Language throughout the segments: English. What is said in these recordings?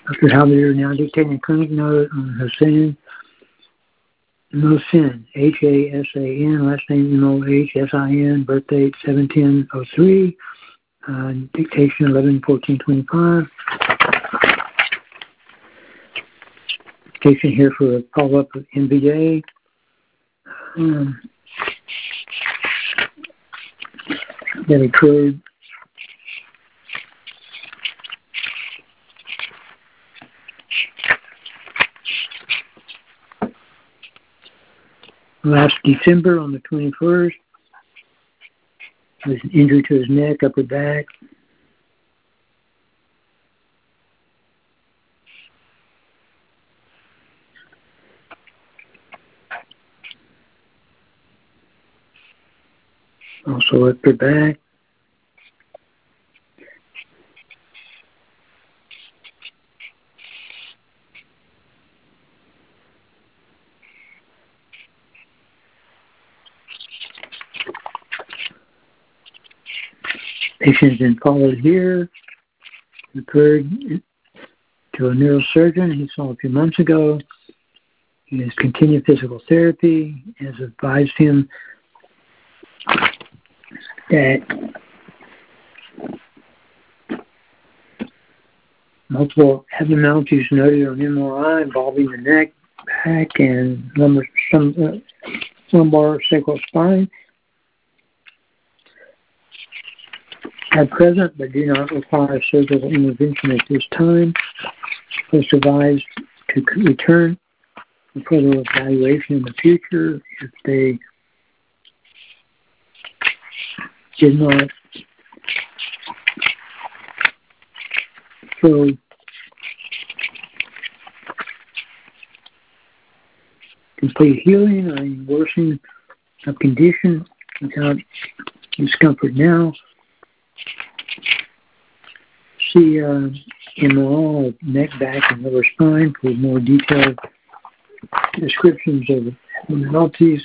Dr. Halbert now dictating a clinic note on Hassan Mohsin, Hasan, last name Mohsin, birth date 7/10/03, dictation 11/14/25. Patient here for a follow-up with MVA. That occurred last December on the 21st. With an injury to his neck, upper back. Also upper back. Patient has been followed here. Referred to a neurosurgeon he saw a few months ago. He has continued physical therapy, has advised him that multiple abnormalities noted on MRI involving the neck, back, and lumbar sacral spine are present but do not require surgical intervention at this time. Was advised to return for further evaluation in the future if they did not show complete healing or any worsening of condition without discomfort now. See MRI of neck, back, and lower spine for more detailed descriptions of abnormalities.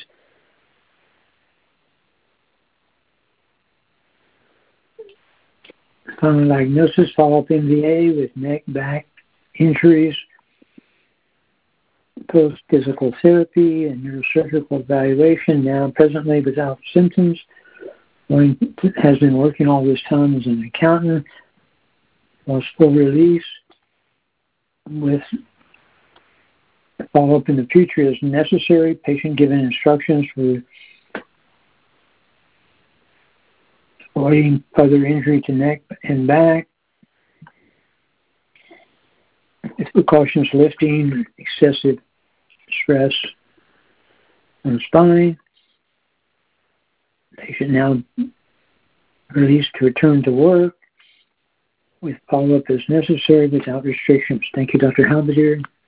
Final diagnosis, follow-up MVA with neck, back injuries, post-physical therapy and neurosurgical evaluation, now presently without symptoms. One has been working all this time as an accountant, was full release with follow-up in the future as necessary. Patient given instructions for avoiding further injury to neck and back. If precautions lifting, excessive stress on the spine. Patient now released to return to work with follow-up as necessary without restrictions. Thank you, Dr. Halbert.